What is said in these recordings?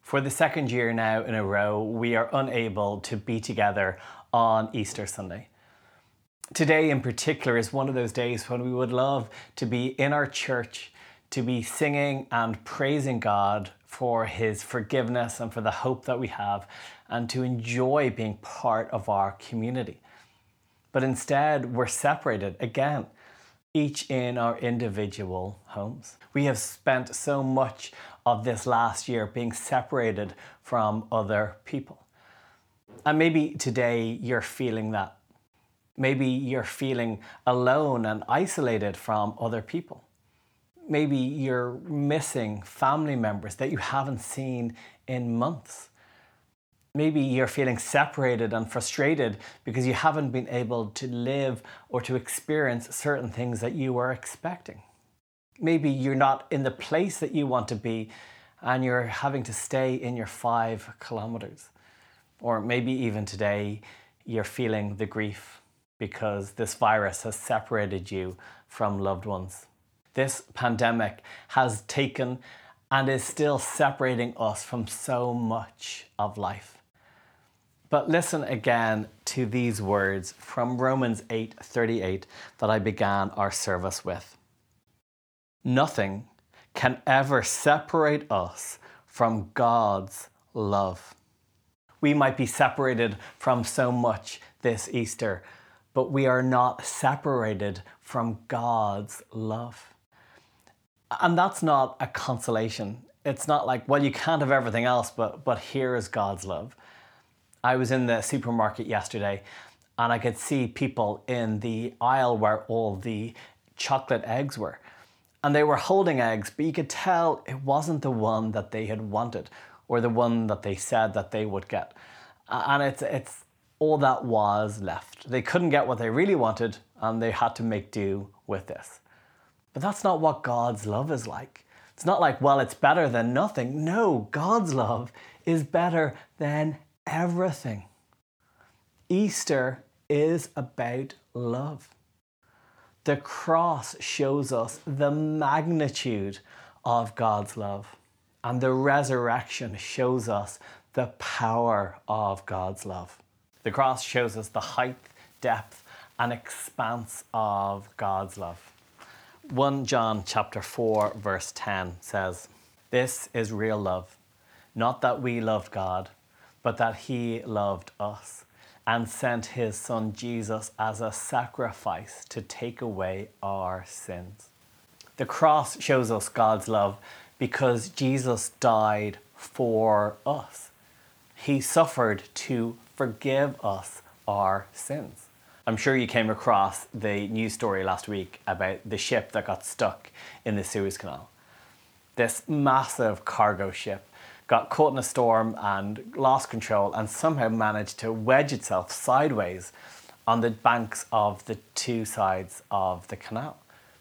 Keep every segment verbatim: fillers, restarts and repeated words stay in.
For the second year now in a row, we are unable to be together on Easter Sunday. Today in particular is one of those days when we would love to be in our church, to be singing and praising God for His forgiveness and for the hope that we have, and to enjoy being part of our community. But instead, we're separated again, each in our individual homes. We have spent so much of this last year being separated from other people. And maybe today you're feeling that. Maybe you're feeling alone and isolated from other people. Maybe you're missing family members that you haven't seen in months. Maybe you're feeling separated and frustrated because you haven't been able to live or to experience certain things that you were expecting. Maybe you're not in the place that you want to be and you're having to stay in your five kilometers. Or maybe even today you're feeling the grief because this virus has separated you from loved ones. This pandemic has taken and is still separating us from so much of life. But listen again to these words from Romans eight thirty-eight that I began our service with. Nothing can ever separate us from God's love. We might be separated from so much this Easter, but we are not separated from God's love. And that's not a consolation. It's not like, well, you can't have everything else, but, but here is God's love. I was in the supermarket yesterday and I could see people in the aisle where all the chocolate eggs were. And they were holding eggs, but you could tell it wasn't the one that they had wanted or the one that they said that they would get. And it's, it's all that was left. They couldn't get what they really wanted and they had to make do with this. But that's not what God's love is like. It's not like, well, it's better than nothing. No, God's love is better than everything. Easter is about love. The cross shows us the magnitude of God's love, and the resurrection shows us the power of God's love. The cross shows us the height, depth, and expanse of God's love. First John chapter four verse ten says, "This is real love, not that we loved God, but that He loved us and sent His Son Jesus as a sacrifice to take away our sins." The cross shows us God's love because Jesus died for us. He suffered to forgive us our sins. I'm sure you came across the news story last week about the ship that got stuck in the Suez Canal. This massive cargo ship got caught in a storm and lost control and somehow managed to wedge itself sideways on the banks of the two sides of the canal.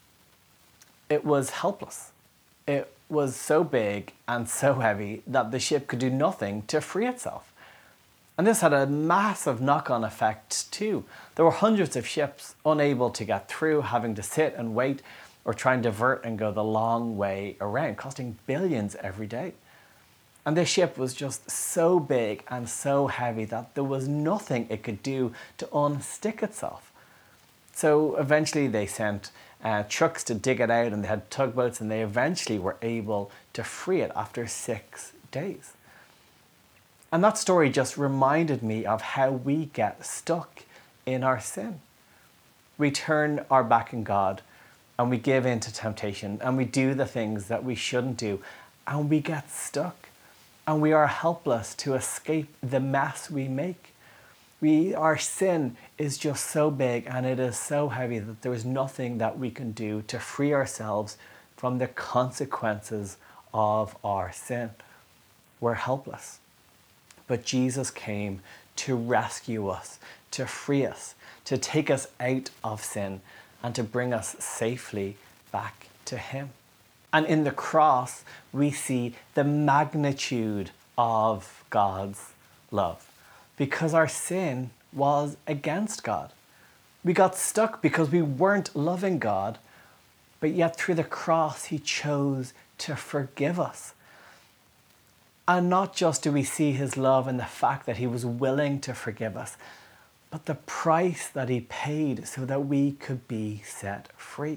It was helpless. It was so big and so heavy that the ship could do nothing to free itself. And this had a massive knock-on effect too. There were hundreds of ships unable to get through, having to sit and wait or try and divert and go the long way around, costing billions every day. And this ship was just so big and so heavy that there was nothing it could do to unstick itself. So eventually they sent uh, trucks to dig it out, and they had tugboats, and they eventually were able to free it after six days. And that story just reminded me of how we get stuck in our sin. We turn our back on God and we give in to temptation and we do the things that we shouldn't do, and we get stuck. And we are helpless to escape the mess we make. We, our sin is just so big and it is so heavy that there is nothing that we can do to free ourselves from the consequences of our sin. We're helpless. But Jesus came to rescue us, to free us, to take us out of sin, and to bring us safely back to Him. And in the cross, we see the magnitude of God's love, because our sin was against God. We got stuck because we weren't loving God, but yet through the cross, He chose to forgive us. And not just do we see his love in the fact that he was willing to forgive us, but the price that he paid so that we could be set free.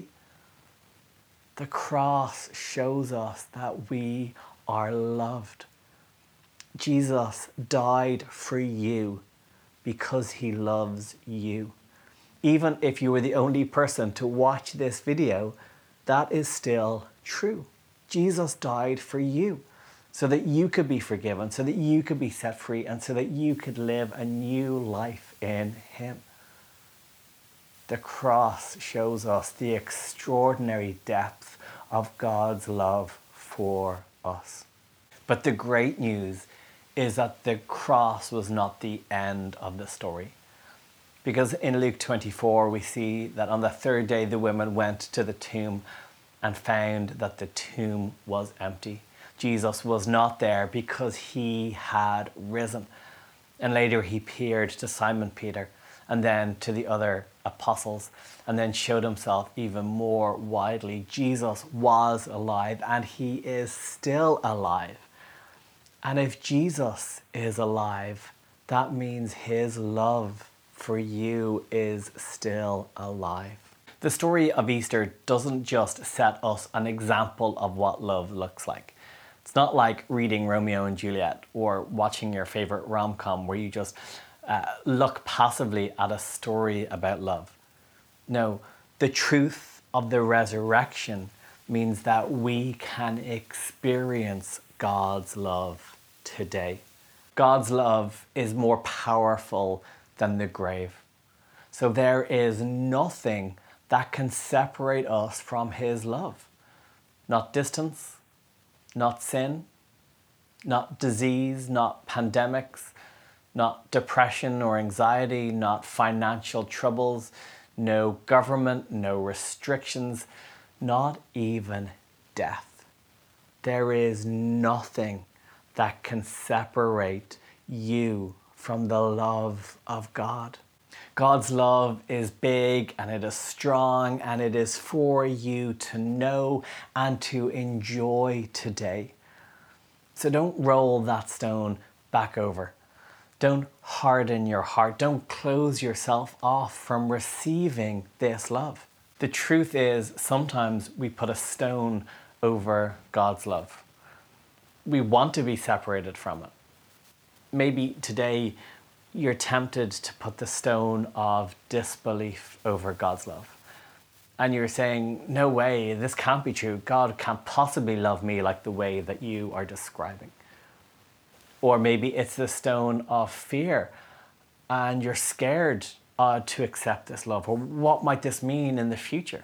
The cross shows us that we are loved. Jesus died for you because he loves you. Even if you were the only person to watch this video, that is still true. Jesus died for you so that you could be forgiven, so that you could be set free, and so that you could live a new life in him. The cross shows us the extraordinary depth of God's love for us. But the great news is that the cross was not the end of the story. Because in Luke twenty-four, we see that on the third day, the women went to the tomb and found that the tomb was empty. Jesus was not there because he had risen. And later he appeared to Simon Peter and then to the other apostles, and then showed himself even more widely. Jesus was alive, and he is still alive. And if Jesus is alive, that means his love for you is still alive. The story of Easter doesn't just set us an example of what love looks like. It's not like reading Romeo and Juliet or watching your favorite rom-com where you just uh, look passively at a story about love. No, the truth of the resurrection means that we can experience God's love today. God's love is more powerful than the grave. So there is nothing that can separate us from his love. Not distance, not sin, not disease, not pandemics, not depression or anxiety, not financial troubles, no government, no restrictions, not even death. There is nothing that can separate you from the love of God. God's love is big and it is strong and it is for you to know and to enjoy today. So don't roll that stone back over. Don't harden your heart. Don't close yourself off from receiving this love. The truth is, sometimes we put a stone over God's love. We want to be separated from it. Maybe today you're tempted to put the stone of disbelief over God's love. And you're saying, no way, this can't be true. God can't possibly love me like the way that you are describing. Or maybe it's the stone of fear and you're scared uh, to accept this love. Or what might this mean in the future?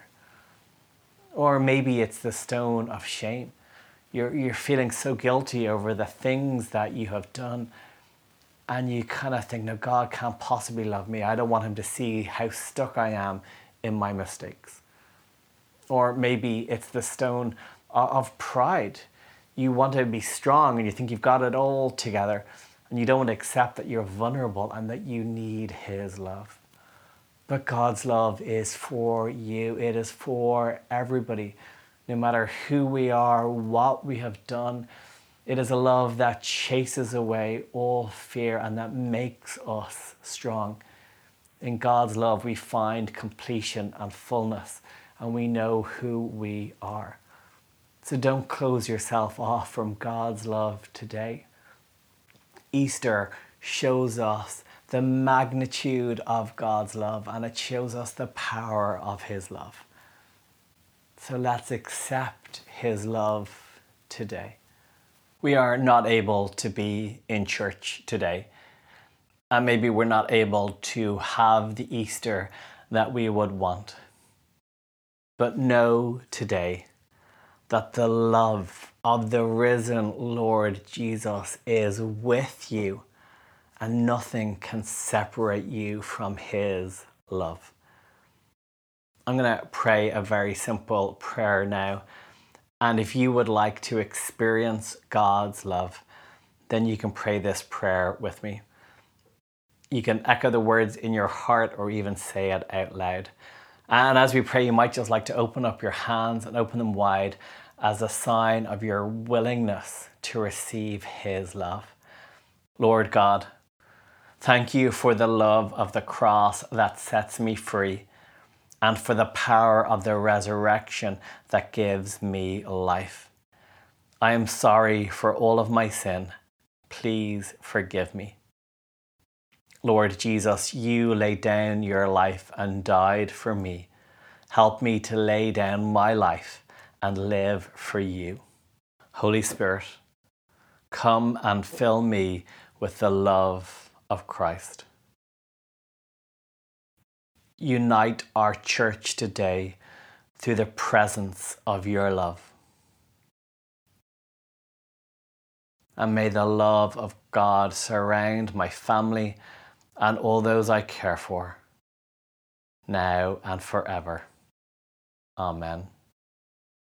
Or maybe it's the stone of shame. You're, you're feeling so guilty over the things that you have done. And you kind of think, no, God can't possibly love me. I don't want him to see how stuck I am in my mistakes. Or maybe it's the stone of pride. You want to be strong and you think you've got it all together and you don't accept that you're vulnerable and that you need his love. But God's love is for you. It is for everybody, no matter who we are, what we have done. It is a love that chases away all fear and that makes us strong. In God's love, we find completion and fullness, and we know who we are. So don't close yourself off from God's love today. Easter shows us the magnitude of God's love, and it shows us the power of his love. So let's accept his love today. We are not able to be in church today, and maybe we're not able to have the Easter that we would want. But know today that the love of the risen Lord Jesus is with you, and nothing can separate you from his love. I'm going to pray a very simple prayer now. And if you would like to experience God's love, then you can pray this prayer with me. You can echo the words in your heart or even say it out loud. And as we pray, you might just like to open up your hands and open them wide as a sign of your willingness to receive his love. Lord God, thank you for the love of the cross that sets me free, and for the power of the resurrection that gives me life. I am sorry for all of my sin. Please forgive me. Lord Jesus, you laid down your life and died for me. Help me to lay down my life and live for you. Holy Spirit, come and fill me with the love of Christ. Unite our church today through the presence of your love. And may the love of God surround my family and all those I care for, now and forever. Amen.